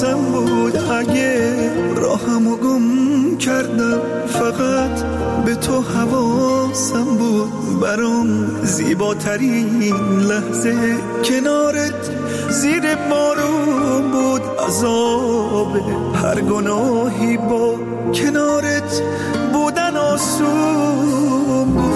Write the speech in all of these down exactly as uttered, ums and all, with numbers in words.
حواسم بود اگه راهمو گم کردم، فقط به تو حواسم بود. برام زیباترین لحظه کنارت زیر بارون بود. عذاب هر گناهی با کنارت بودن آسون بود.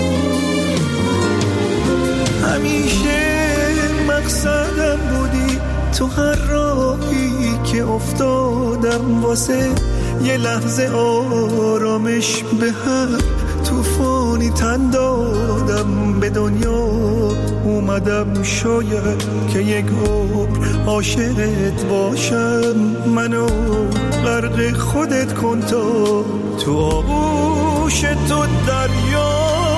همیشه مقصدم بودی، تو هر راهی که افتادم واسه یه لحظه آرامش به هر طوفانی تن دادم. به دنیا اومدم شاید که یک عمر عاشقت باشم. منو غرق خودت کن تا تو آغوش تو دریا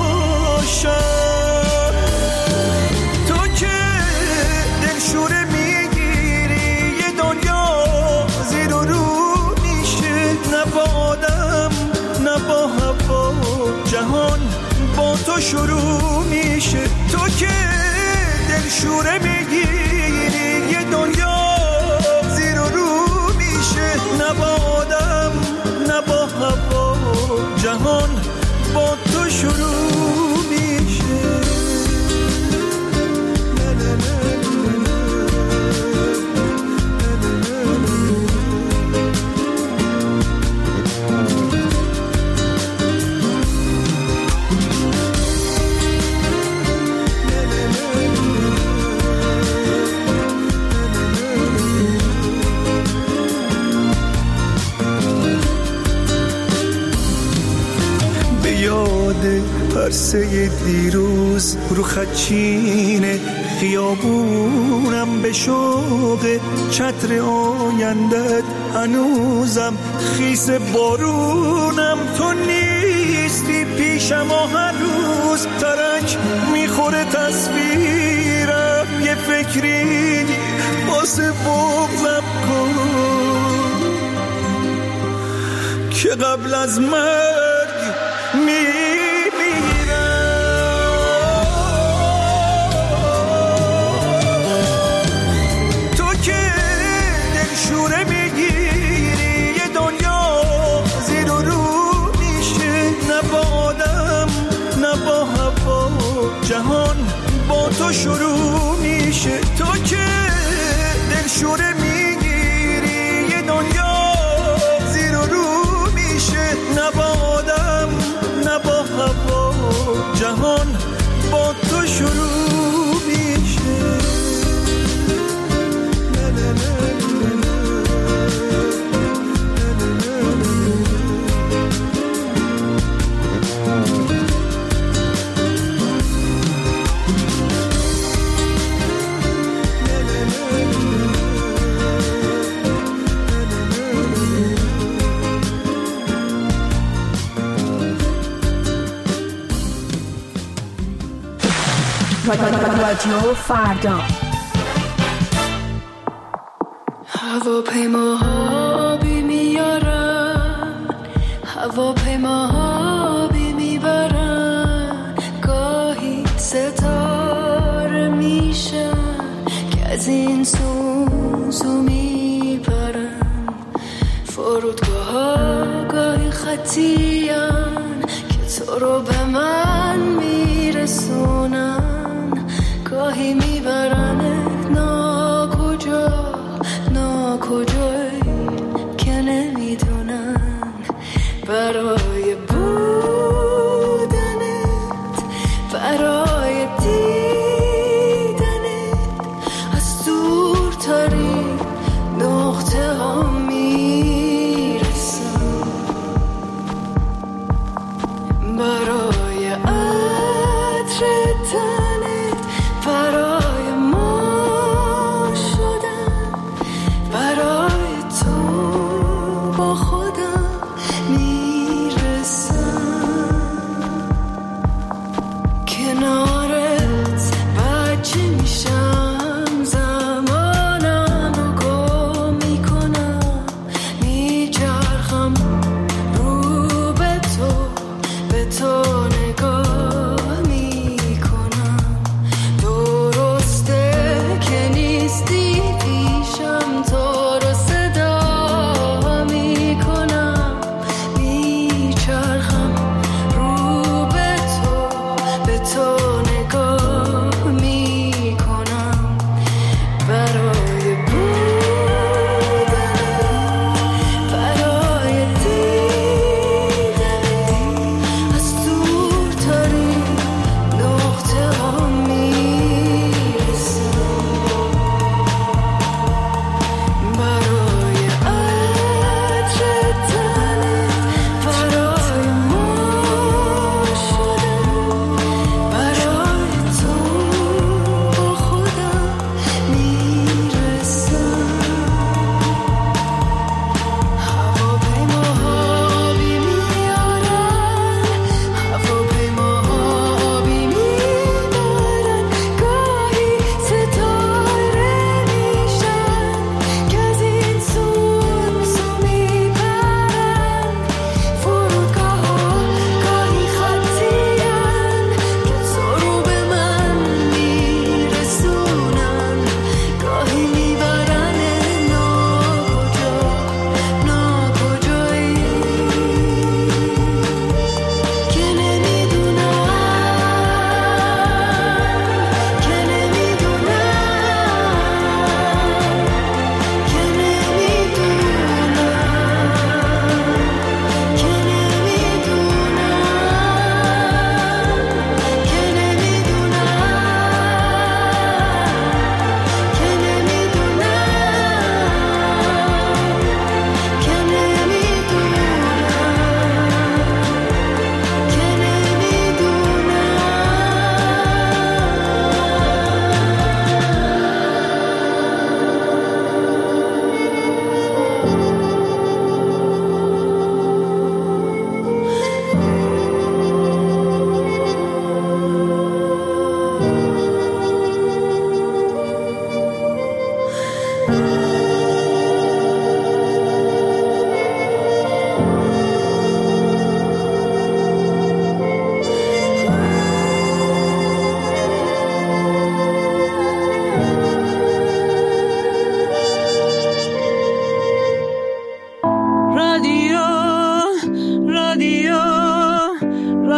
شم. تو که دلشوره میگیری یه دنیا زیر و رو میشه. نه با آدم نه با هوا جهان با تو شروع میشه. تو که دلشوره میگیری یه دنیا زیر و رو میشه. نه با آدم نه با هوا جهان با تو شروع میشه. پرسه دیروز رو خدچین خیابونم، به شوق چتر آیندت هنوزم خیس بارونم. تو نیستی پیشم و هر روز ترک میخوره تصویرم. یه فکری واسه بغضم کن که قبل از مرگ می جهان با تو شروع میشه. تو که دلشوره میگیری یه دنیا زیر و رو میشه. نه با آدم نه با هوا جهان با تو شروع میشه. رادیو فردا. هواپیماها بی میارن، هواپیماها بی میبرن. گاهی ستاره میشن که از این سوزو میبرن. فرودگاه ها گاهی خطیان که تو رو به من میرسونن. گاهی میبرنت ناکجا ناکجایی که نمیدونن. برای بودنت برای دیدنت از دورترین نقطه ها میرسن. برای عطر تنت برای ما شدن. برای تو با خودم میرسم. کنارت بچه میشم، زمانم رو گم میکنم. میچرخم رو به تو، به تو نگاه میکنم.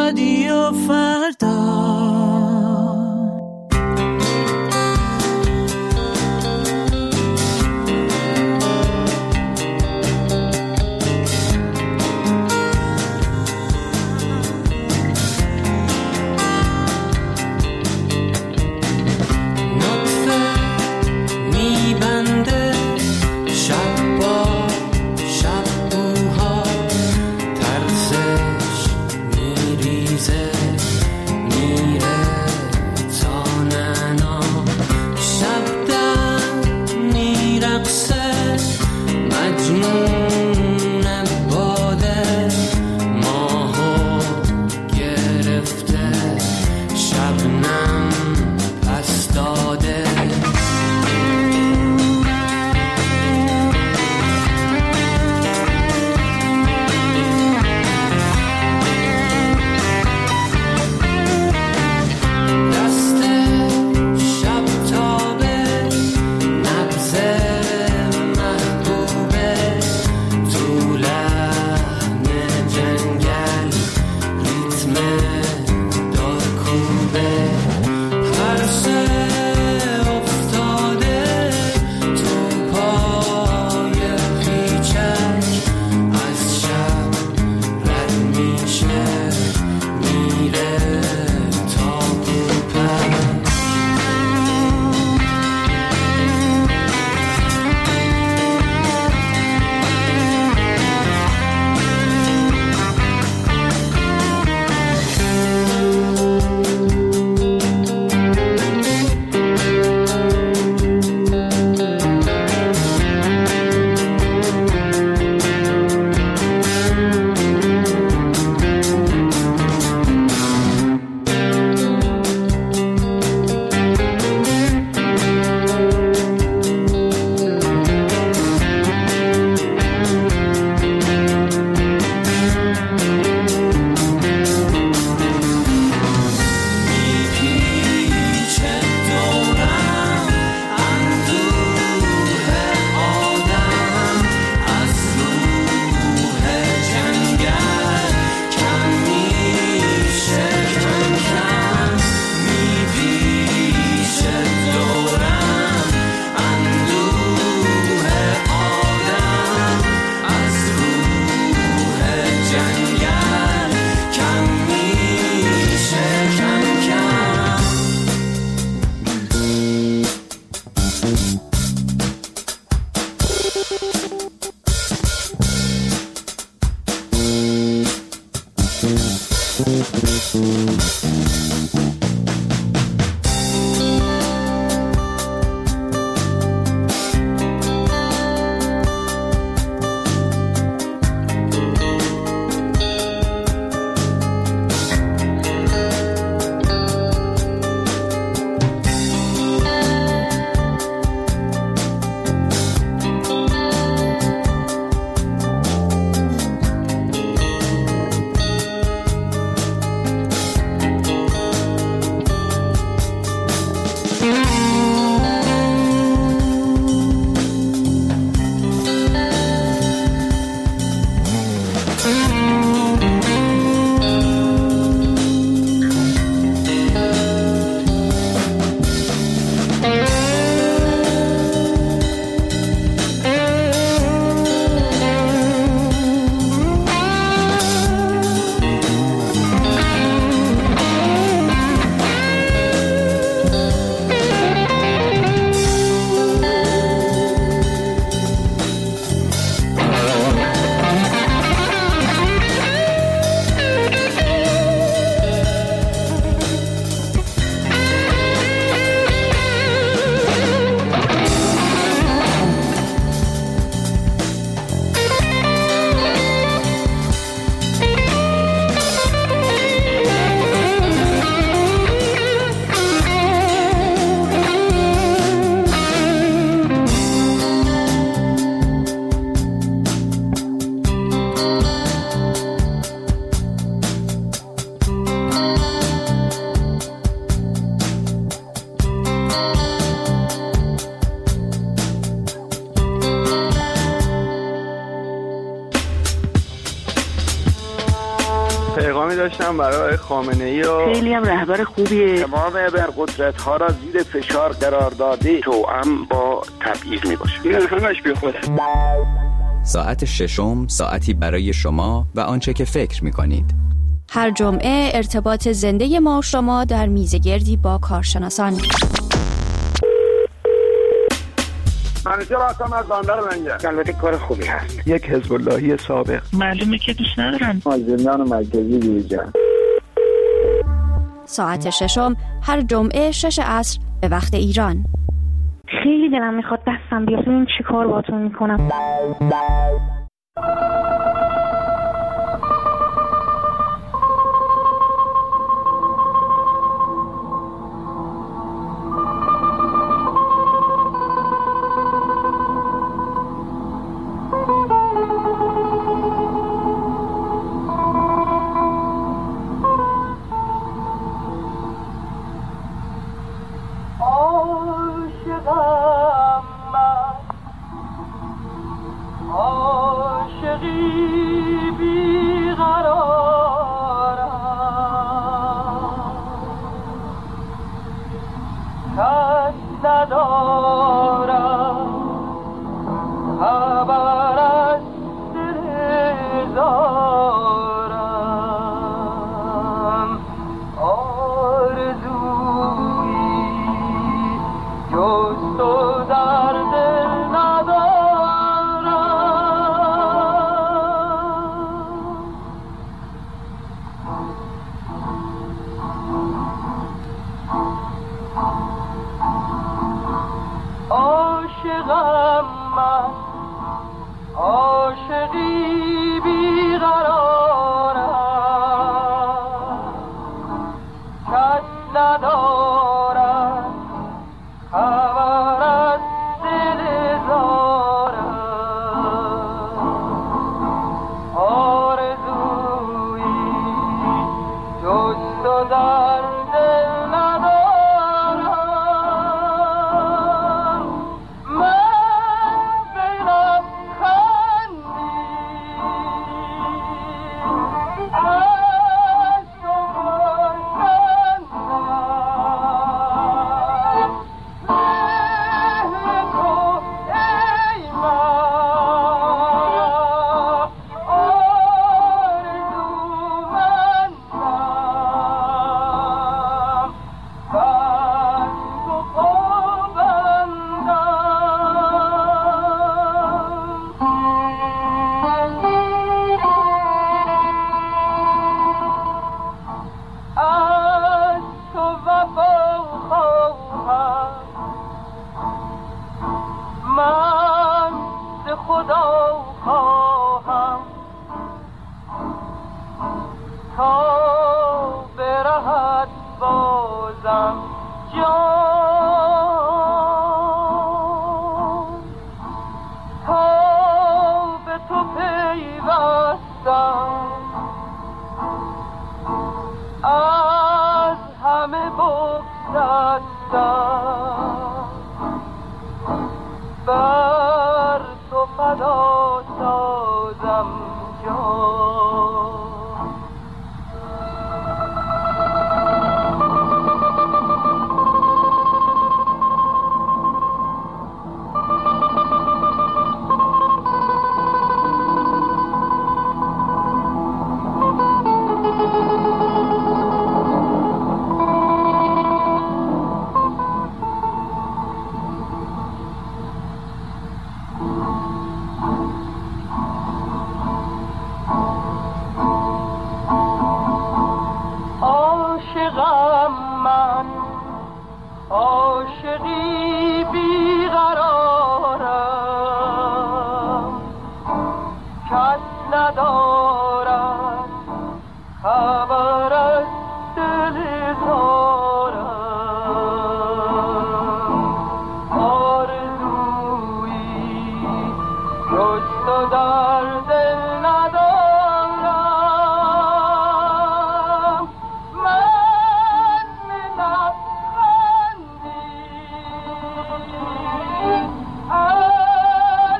رادیو فردا. پیغامی داشتم برای خامنه‌ای و خیلی هم رهبر خوبیه. تمام ابرقدرت‌ها را زیر فشار قرار داده، توأم با تبعیض میباشه. این همش بیخوده. ساعت ششم، ساعتی برای شما و آنچه که فکر می‌کنید. هر جمعه ارتباط زنده ما و شما در میزگردی با کارشناسان. منیجر هستم از بندر منگه. البته کار خوبی هست. یک حزب اللهی سابق. معلومه که دوست ندارن. از زندان مرکزی بیرون. ساعت ششم هر جمعه شش عصر به وقت ایران. خیلی دلم میخواد دستم بیاد ببینم چی کار باهاتون میکنم.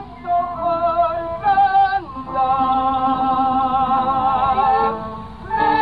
Oh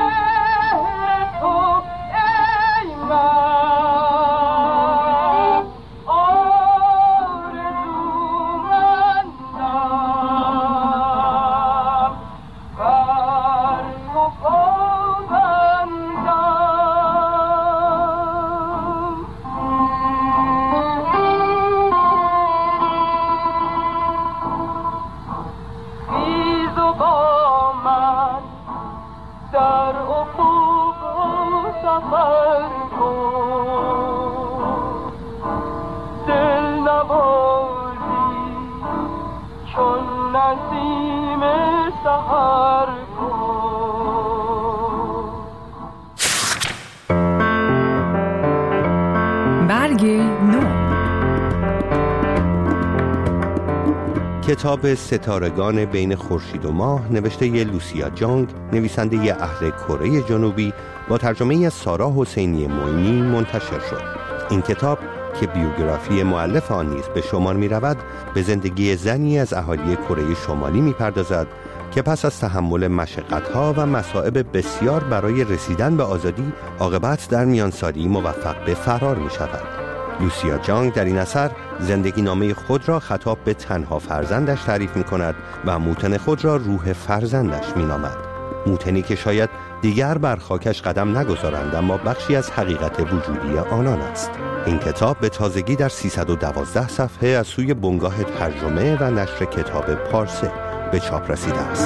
کتاب ستارگان بین خورشید و ماه نوشته ی لوسیا جانگ، نویسنده ی اهل کره جنوبی، با ترجمه ی سارا حسینی معینی منتشر شد. این کتاب که بیوگرافی مؤلف آن نیز به شمار می رود، به زندگی زنی از اهالی کره شمالی می پردازد که پس از تحمل مشقت‌ها و مصائب بسیار برای رسیدن به آزادی، عاقبت در میانسالی موفق به فرار می شود. لوسیا جانگ در این اثر زندگی نامه خود را خطاب به تنها فرزندش تعریف می کند و موتن خود را روح فرزندش می نامد. موتنی که شاید دیگر بر خاکش قدم نگذارند، اما بخشی از حقیقت وجودی آنان است. این کتاب به تازگی در سیصد و دوازده صفحه از سوی بنگاه ترجمه و نشر کتاب پارسه به چاپ رسیده است.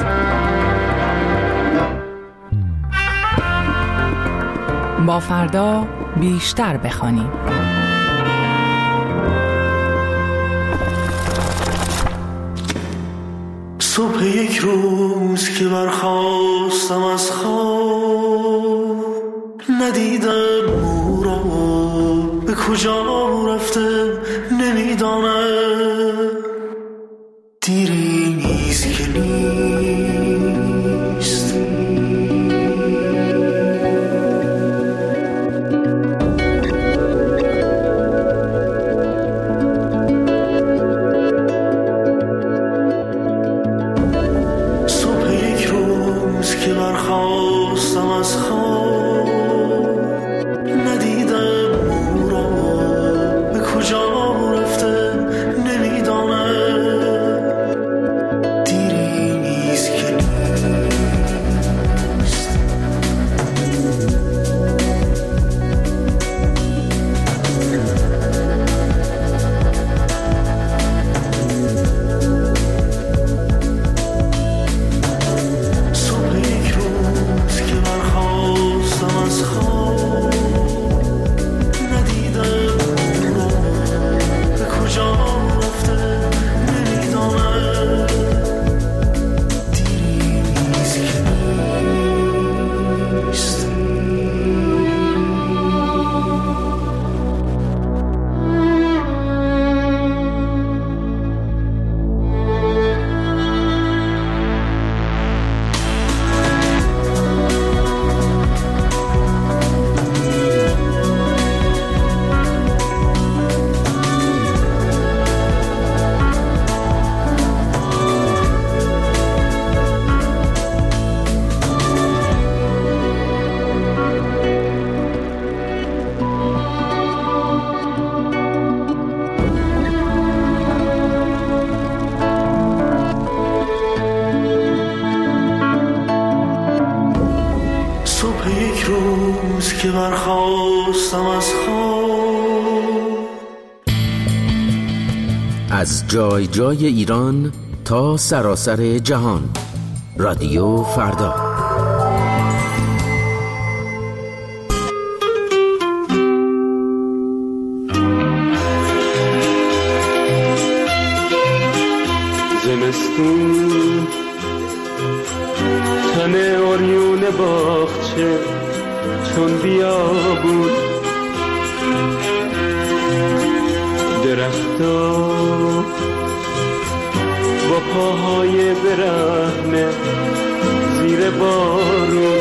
با فردا بیشتر بخوانیم. صبح یک روز که برخاستم از خواب، ندیدم او را، به کجا رفته نمیدانم. دیری نیست که نیست، صبح یک روز که برخاستم از خواب، ندیدم او را، به کجا رفته نمیدانم. دیری نیست که نیست. صبح یک روز که برخاستم از خواب، ندیدم او را، به کجا رفته نمیدانم. دیری نیست که نیست. صبح یک روز که برخاستم از خواب، از جای جای ایران تا سراسر جهان، رادیو فردا. زمستون تن اوریون باغچه چون بیابون، درختا با پاهای برهنه زیر بارون.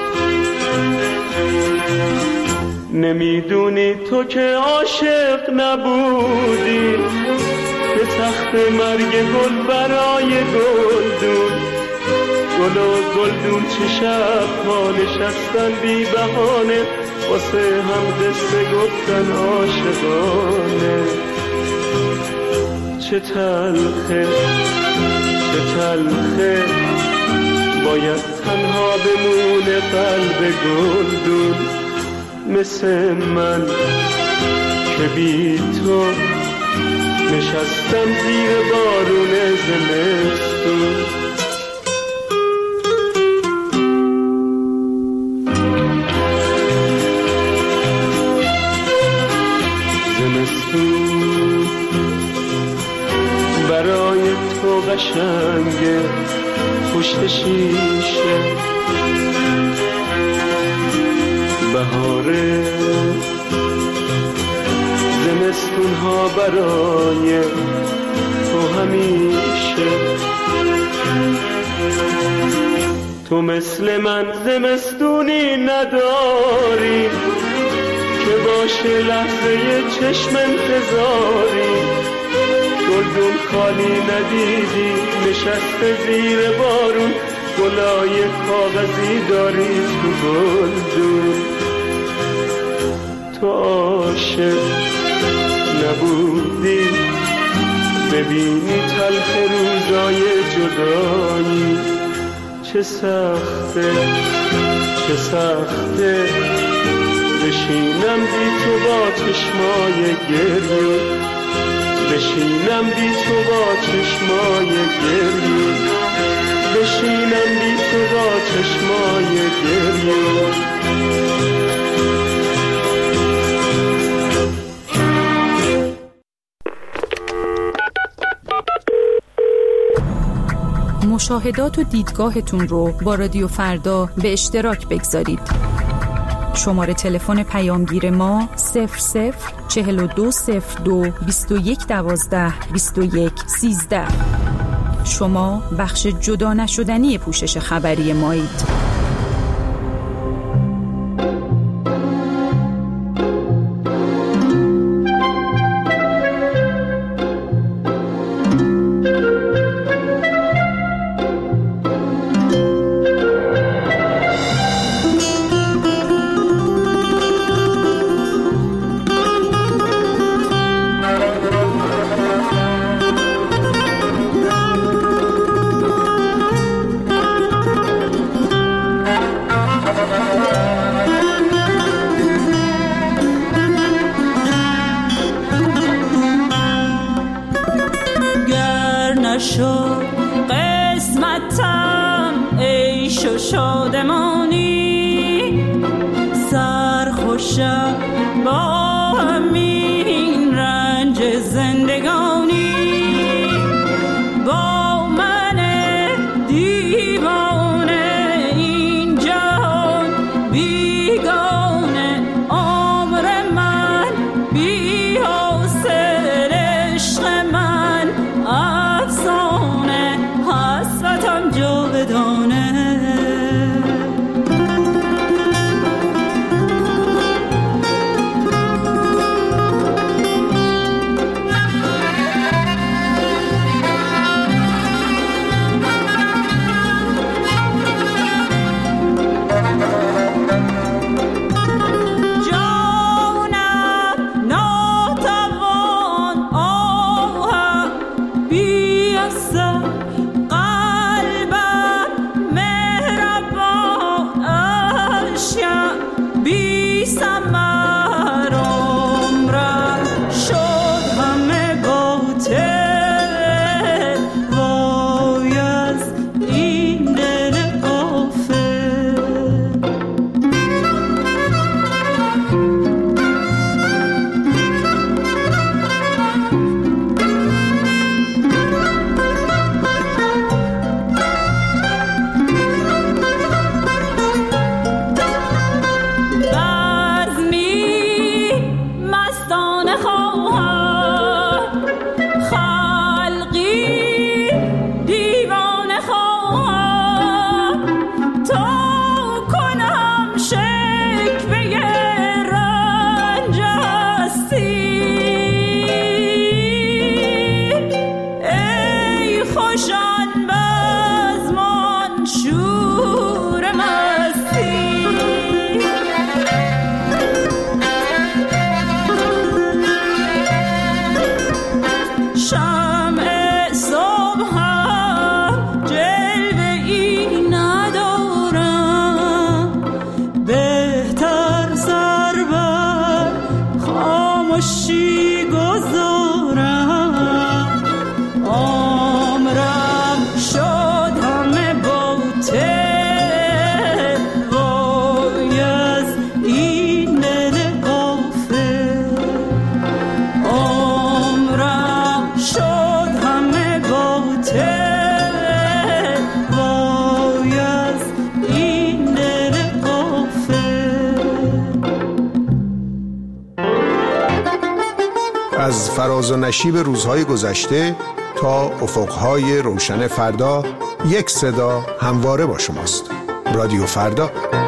نمیدونی تو که عاشق نبودی، به تخت مرگ گل برای گلدون، گل و گلدون چه شب ها نشستن بی بهانه، واسه هم قصه گفتن عاشقانه. چه تلخه چه تلخه باید تنها بمونه قلب گلدون، مثل من که بی تو نشستم زیر بارون زمستون. زمستون برای تو قشنگه پشت شیشه، بهاره زمستون ها برای تو همیشه. تو مثل من زمستونی نداری که باشه لحظه چشم انتظاری. گلدون خالی ندیدی نشسته زیر بارون، گلای کاغذی داری تو گلدون. تو عاشق نبودی ببینی تلخ روزای جدایی. چه سخته چه سخته بشینم بی تو با چشمای گریه، بشینم بی تو با چشمای گریه، بشینم بی تو با چشمای گریه. مشاهدات و دیدگاهتون رو با رادیو فردا به اشتراک بگذارید. شماره تلفن پیامگیر ما صفر صفر چهل و دو صفر دو بیست و یک دوازده بیست و یک سیزده. شما بخش جدا نشدنی پوشش خبری مایید. از فراز و نشیب روزهای گذشته تا افقهای روشن فردا یک صدا همواره با شماست. رادیو فردا.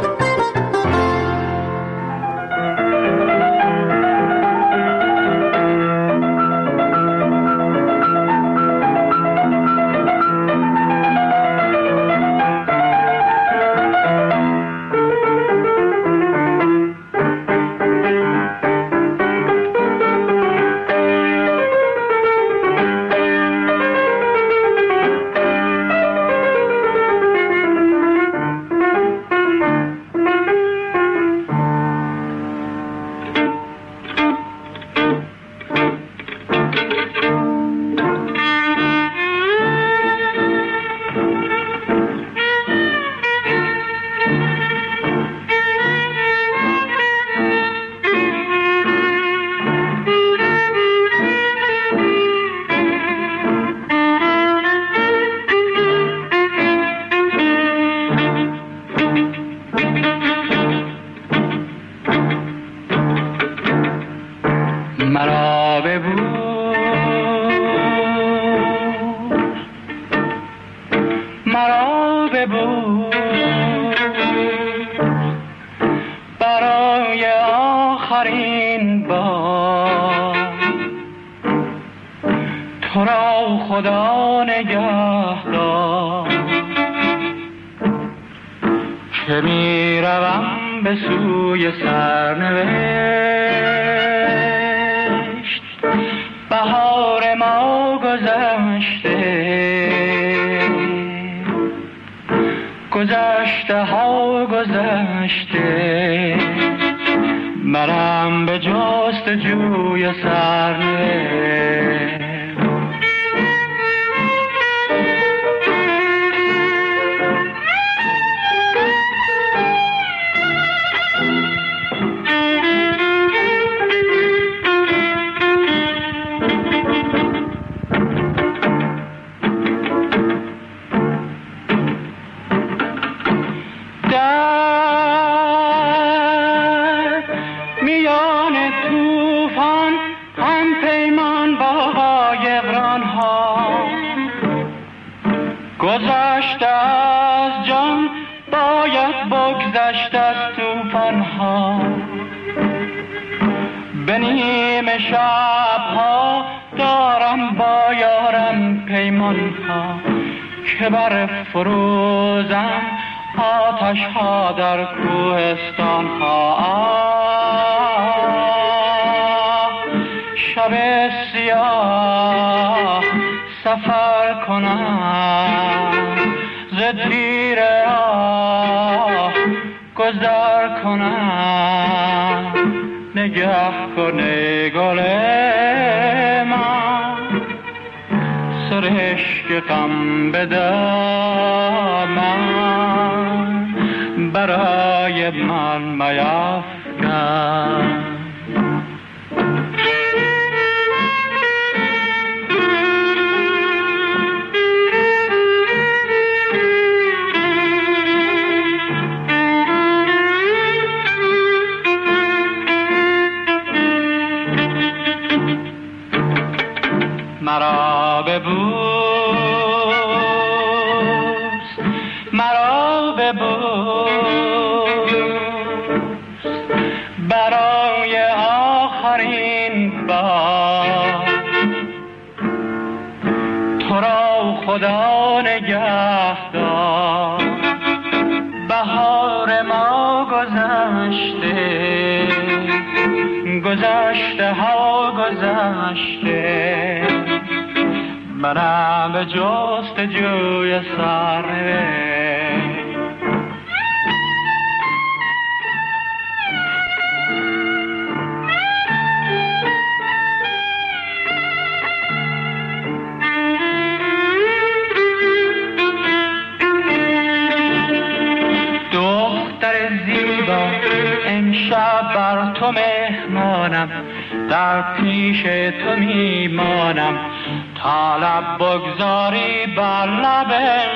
گذشته ها گذشته مرم به جست جوی سرنوشت. گذشته از جان باید بگذشت از توفان ها، به نیمه شب ها دارم با یارم پیمان ها که بر فروزم آتش ها در کوهستان ها. شب سیاه سفر کنم ز تیر راه گذر کنم، نگه کنه گل من سرشک غم بدم برای من میفکن. مرا ببوس مرا ببوس برای آخرین بار، تو را خدا نگه دار. بهار ما گذشته گذشته ها گذشته منم به جست جوی سرنوشت. دختر زیبا امشب بر تو مهمانم، در پیش تو میمانم تا لب بگذاری بر لب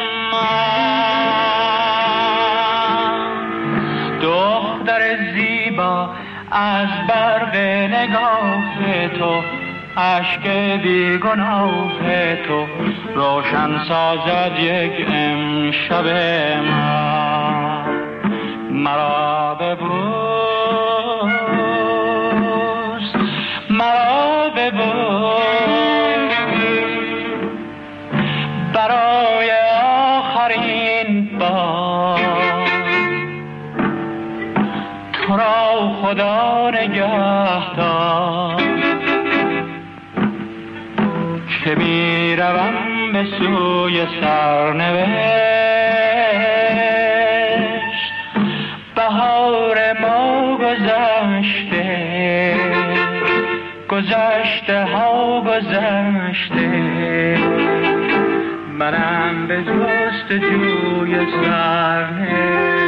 من. دختر زیبا از برق نگاه تو اشک بیگناه تو روشن سازد یک امشب من. مرا ببوس مرا ببوس برای آخرین بار. تو را خدا نگهدار که می روم به سوی سرنوشت. بهار ما گذشته گذشته ها گذشته، منم به جستجوی سرنوشت.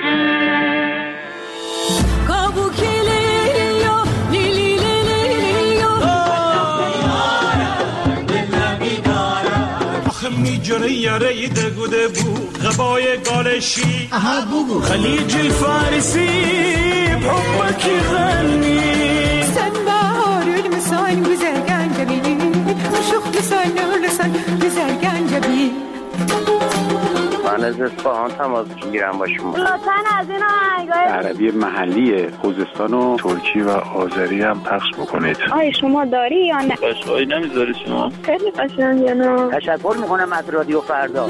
میجره یاره دگوده بو غبای گالشی اها بگو خلیج الفارسی بحبکی غنی sen baharül müsan güzel gencebi uşuk lisan lisan güzel gencebi. من از اصفهان تماس میگیرم با شما. لطفاً از این آهنگای عربی محلی خوزستان و ترکی و آذری هم پخش بکنید. آی شما داری یا نه؟ قشقایی نمیذاری شما؟ خیلی قشنگه نه. تشکر میکنم از رادیو فردا.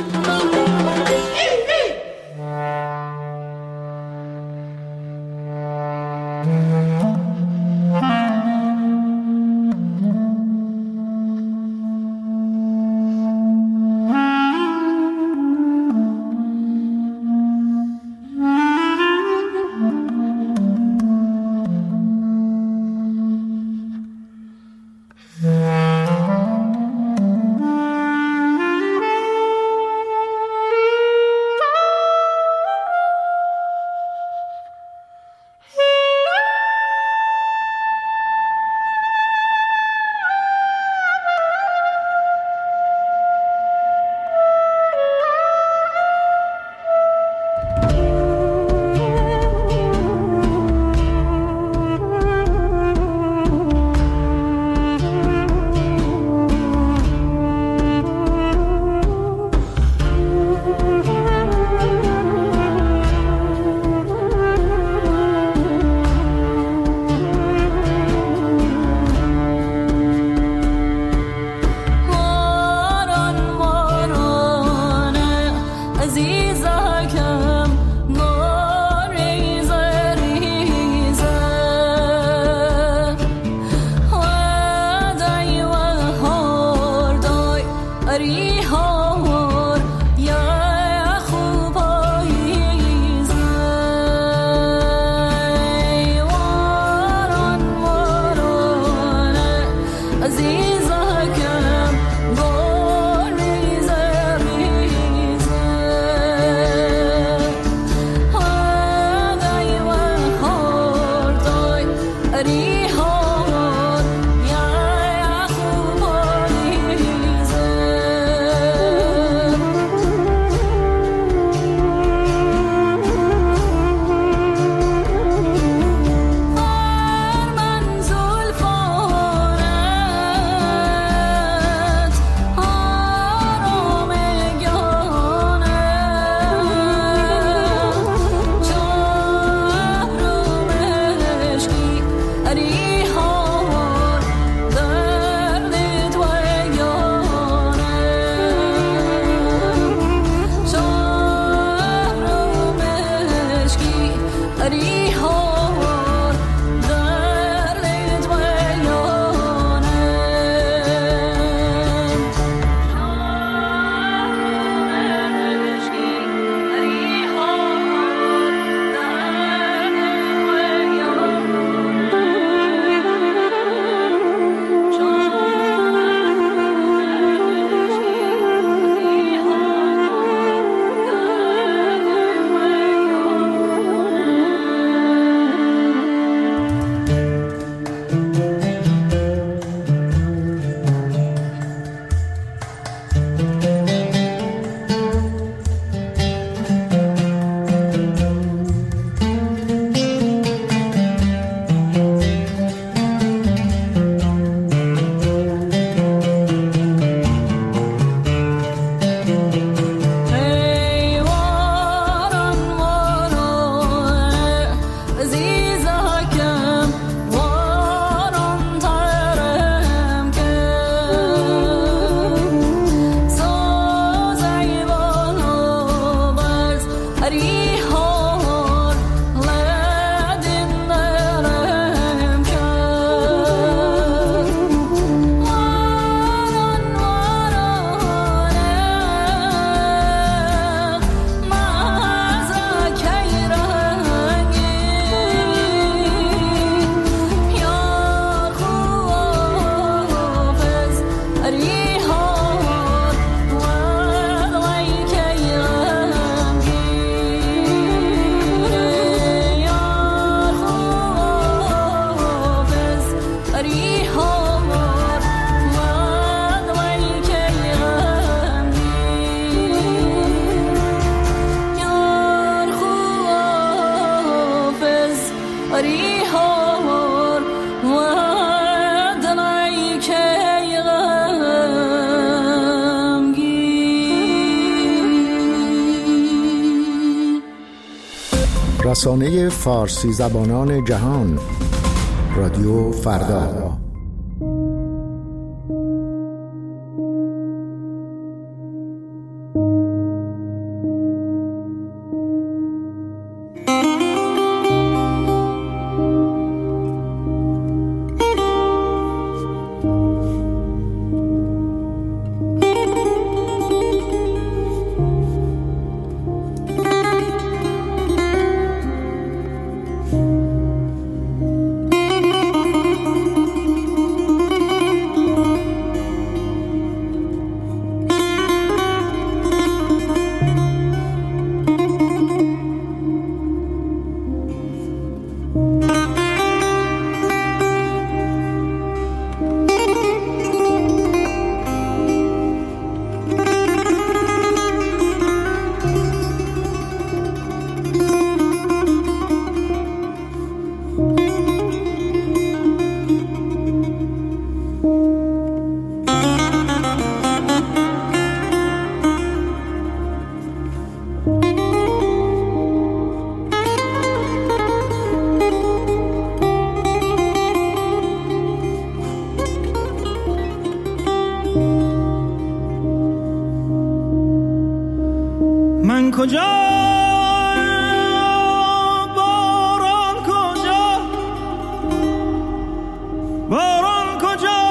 هار و دنایی که غمگین. رسانه فارسی زبانان جهان، رادیو فردا. من کجا باران کجا باران کجا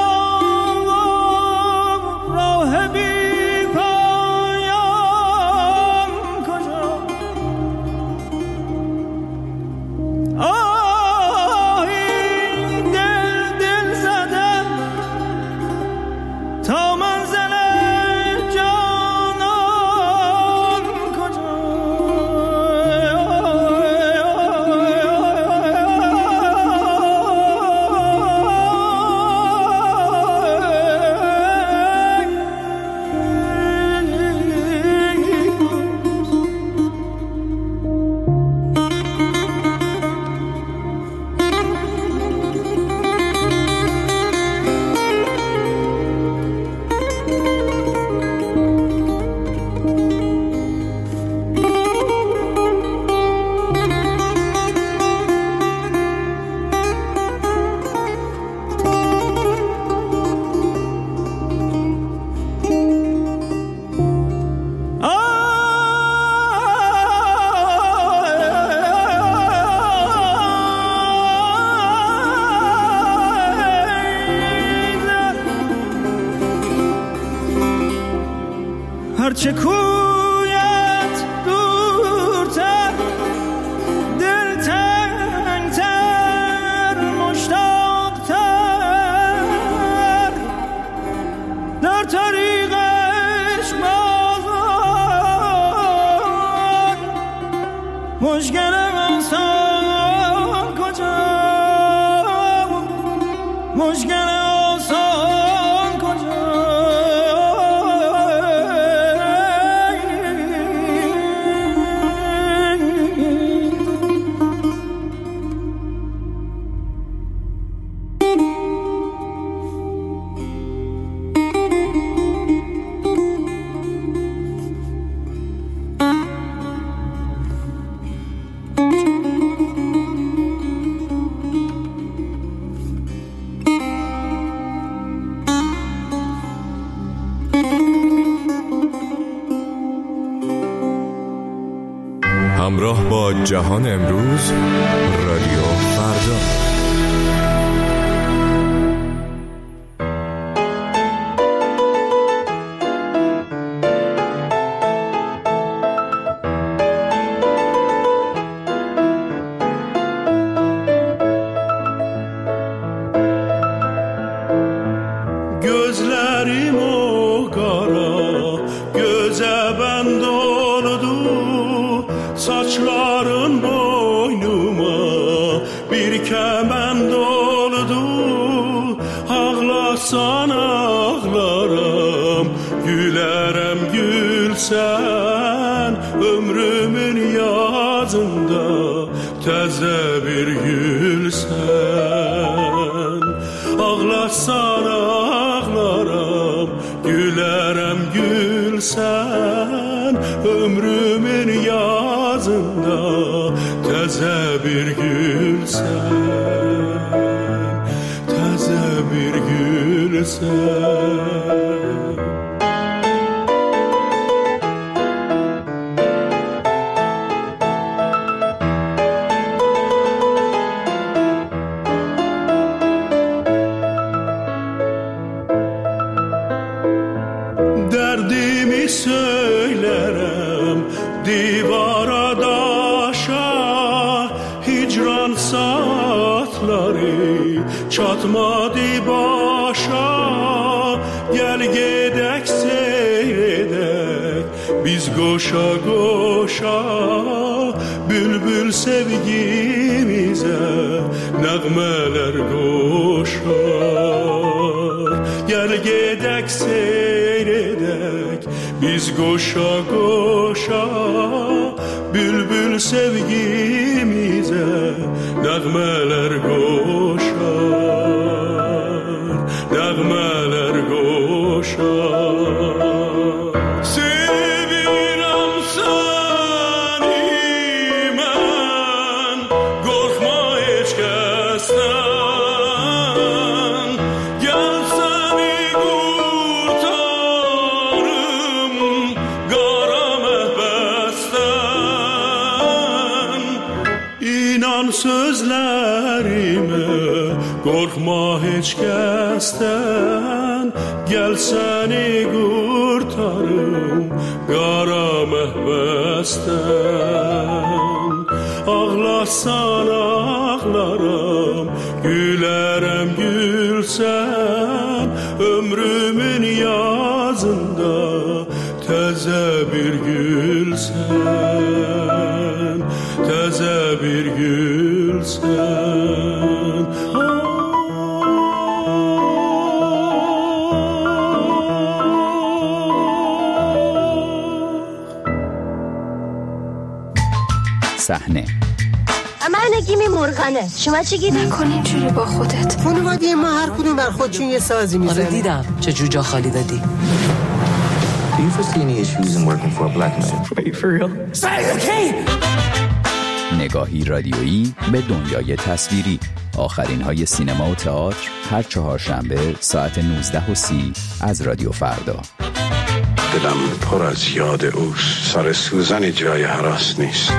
راه بی پایان کجا آهی دل دل زدم تا منزل جانان کجا هرچه کویت دورتر دل تنگتر مشتاقتر در طریق عشق بازان مشکلم آسان کجا مشکلم آسان کجا همراه با جهان امروز، رادیو فردا. Gözlerim o kara, göze bend oldu. Saçların boynuma bir kemend oldu. Ağlarsan ağlarım, gülerem gülsen. Ömrümün yazında teze bir gülsen. Ağlasan ağlaram, gülərəm gülsən. Ömrümün yazında təzə bir gülsən, təzə bir gülsən. Söylerem divara daşa, hicran saatleri çatmadı başa. Gel gedek seyredek biz koşa koşa, bülbül sevgimize nəğmələr qoşar. Gel gedek seyredek biz koşa koşa, bülbül sevgimize nəğmələr qoşar, nəğmələr qoşar. Sevirəm səni mən, qorxma heç kəsdən. Gəl səni qurtarım qara məhbəsdən. İnan sözlərimə, qorxma heç kəsdən. Gəl səni qurtarım qara məhbəsdən. Ağlasan ağlaram, gülərəm gülsən. Ömrümün yazında təzə bir gülsən, təzə bir gülsən. صحنه من نگیم مرغنه. شما چی گیدی؟ نکن اینجوری با خودت. خانواده ما هر کدوم بر خودشون یه سازی میزنه. آره دیدم چه جو جا خالی دادی. Do you foresee any issues in working for a black man? Are you for real? Say okay. نگاهی رادیویی به دنیای تصویری. آخرین های سینما و تئاتر هر چهارشنبه ساعت نوزده و سی از رادیو فردا. دلم پر از یاد اوست، سر سوزن جای هراس نیست.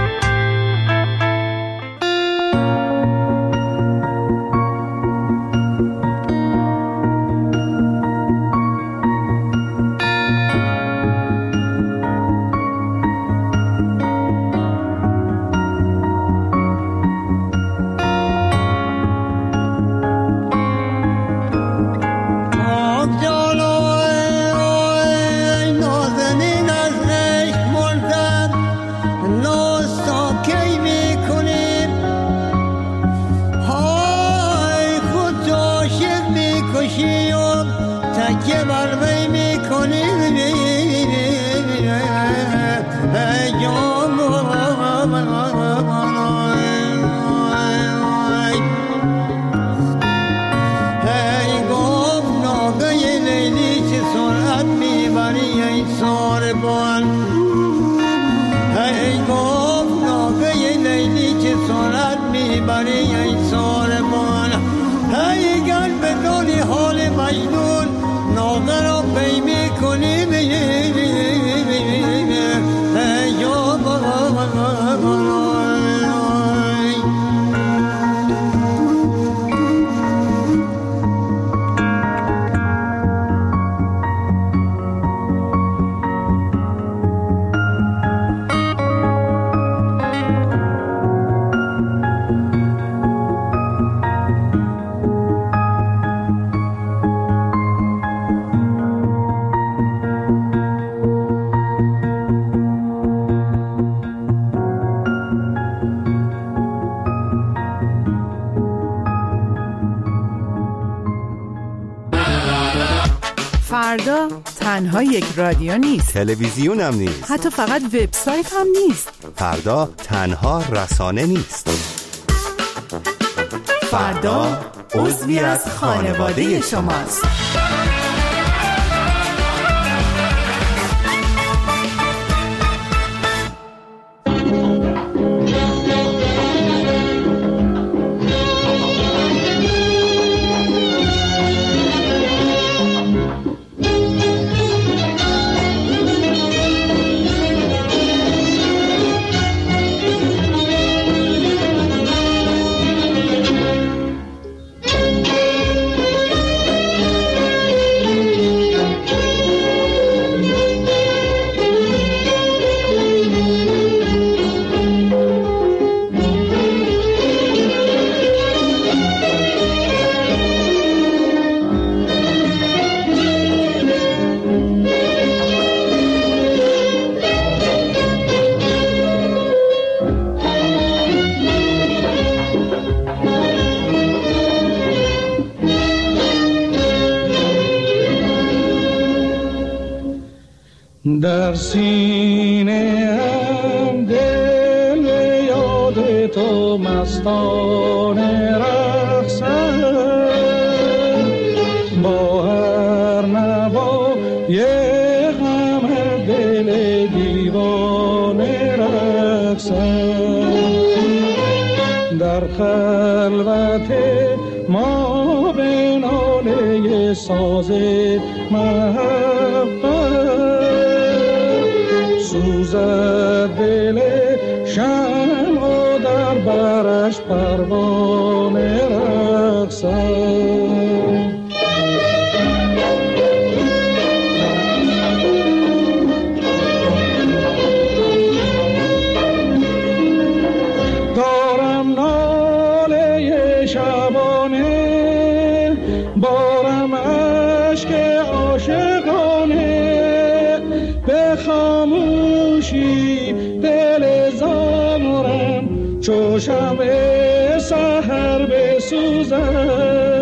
فردا تنها یک رادیو نیست، تلویزیون هم نیست، حتی فقط وبسایت هم نیست. فردا تنها رسانه نیست. فردا عضوی از خانواده شماست. در سینه هم دل یاد تو مستانه رقصد، با هر نوا یه غم دل دیوانه رقصد. در خلوت ما به ناله ساز محبت سوزد دل شمع و در برش پروانه رقصد. دارم ناله شبانه، بارم عشق عاشقانه، به خاموشی دل زارم چو شمع سحر بسوزد.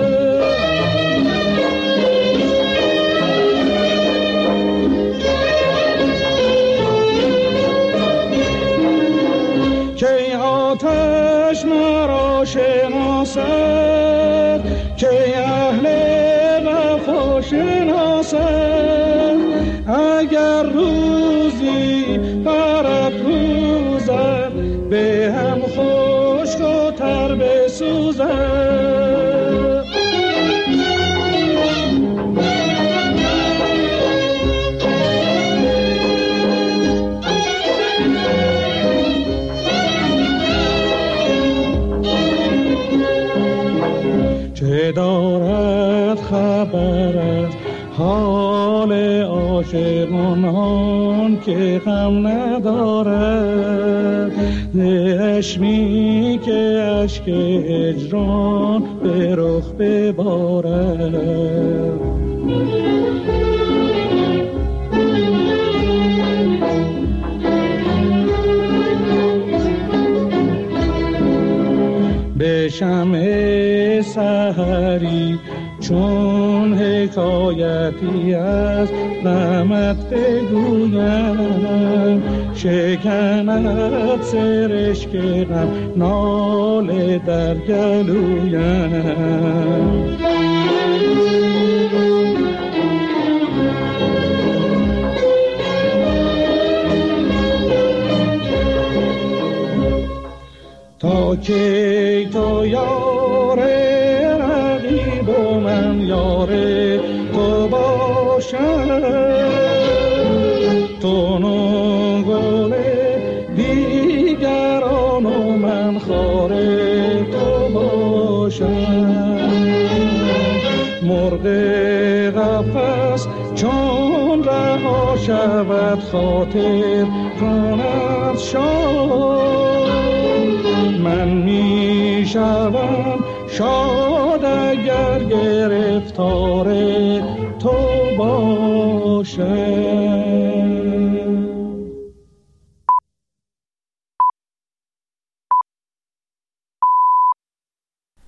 که آتش مرا شناسد، که اهل وفا شناسد، اگر روزی برافروزد به هم خشک و تر بسوزد. چه دارد خبر از حال عاشقان که غم ندارد، چشمی که اشک هجران به رخ ببارد. به شمع سحری چون حکایتی از غمت بگویم، شکند سرشک غم ناله در گلویم. تا کی تو یار رقیب و من یار تو باشم، تو نگل دیگران و من خار تو باشم. مرغ قفس چون رها شود خاطر کند شاد، من می شوم شاد اگر گرفتار تو باشم.